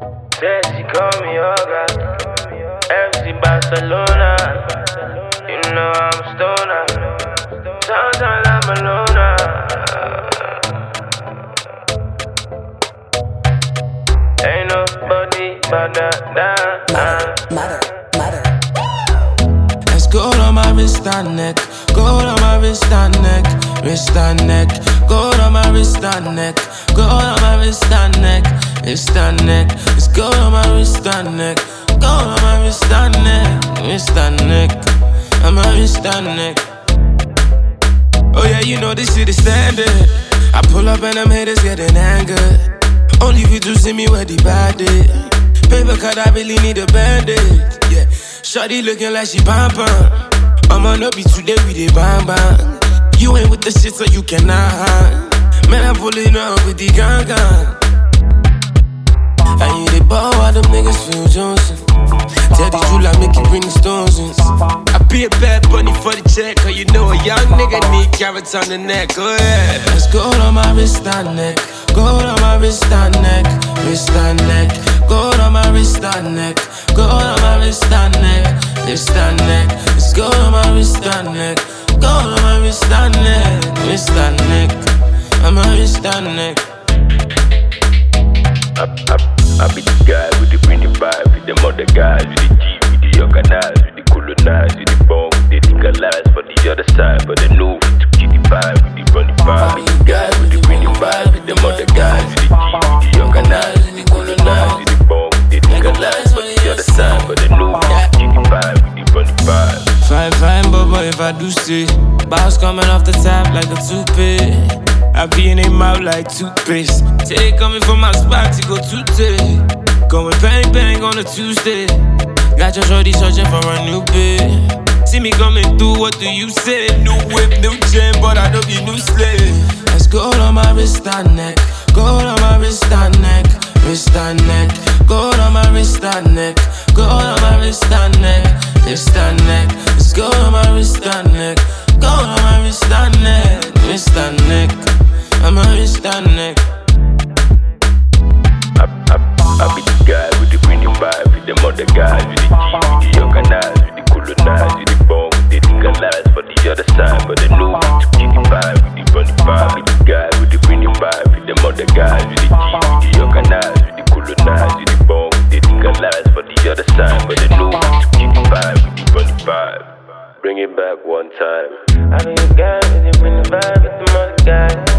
Said she call me Yoga, FC Barcelona. You know I'm a stoner, sometimes I'm a loner. Ain't nobody but that. Mother. Let's go on my wrist and neck, go on my wrist and neck, wrist and neck, go on my wrist and neck, go on my wrist and neck, wrist and neck. Let's go on my wrist and neck, go on my wrist and neck, wrist and neck, on my wrist and neck. Oh yeah, you know this shit is standard. I pull up and them haters getting angered. Only if you do see me where the bad is. Paper cut, I really need a bandage. Yeah, shawty looking like she bam. I'ma not be today with the bam. You ain't with the shit, so you cannot hide. Man, I'm pulling up with the gang. And you the ball while them niggas feel Johnson. Tell the truth like make you bring the stones in. I be a bad bunny for the check, cause you know a young nigga need carrots on the neck. Go ahead. Let's go on my wrist and neck, go on my wrist and neck, wrist and neck, go on my wrist and neck, go on my wrist and neck, wrist and neck. Let's go on my wrist and neck, go on my wrist and neck, wrist and neck, on my wrist and neck. I be the guy with the pretty vibe, with them other guys, with the G, with the organized, with the colonized, with the bomb, with the legalized for the other side, but they know to keep the vibe, with the run the vibe. Be the guy with the pretty vibe, with them other guys, with the G, with the organized, with the colonized, with the bomb, with the legalized for the other side, but they know to keep the vibe, with the run the vibe. Fine, but if I do see bounce coming off the top like a toothpick, I be in their mouth like toothpaste. Take coming from my spot to go toothy. Going bang on a Tuesday. Got your shorty searching for a new bed. See me coming through, what do you say? New whip, new chain, but I know be new slave. Let's go on my wrist and neck, go on my wrist and neck, wrist and neck, go on my wrist and neck, go on my wrist and neck, wrist and neck. Let's go on my wrist and neck, go on my wrist and neck, wrist and neck, on my wrist and neck. I be the guy with the pretty vibe, with them other guys, with the G, with the organized, with the colonized, with the bomb, with the legalized for the other side, but they know to keep the vibe, with the run the vibe. Be the guy with the pretty vibe, with them other guys, with the G, with the organized, with the colonized, with the bomb, with the legalized for the other side, but they know to keep the vibe, with the run the vibe. Bring it back one time. I be the guy with the vibe, with the other guys.